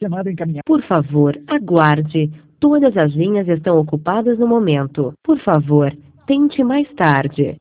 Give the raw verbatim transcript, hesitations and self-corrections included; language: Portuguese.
Chamada encaminhada. Por favor, aguarde. Todas as linhas estão ocupadas no momento. Por favor, tente mais tarde.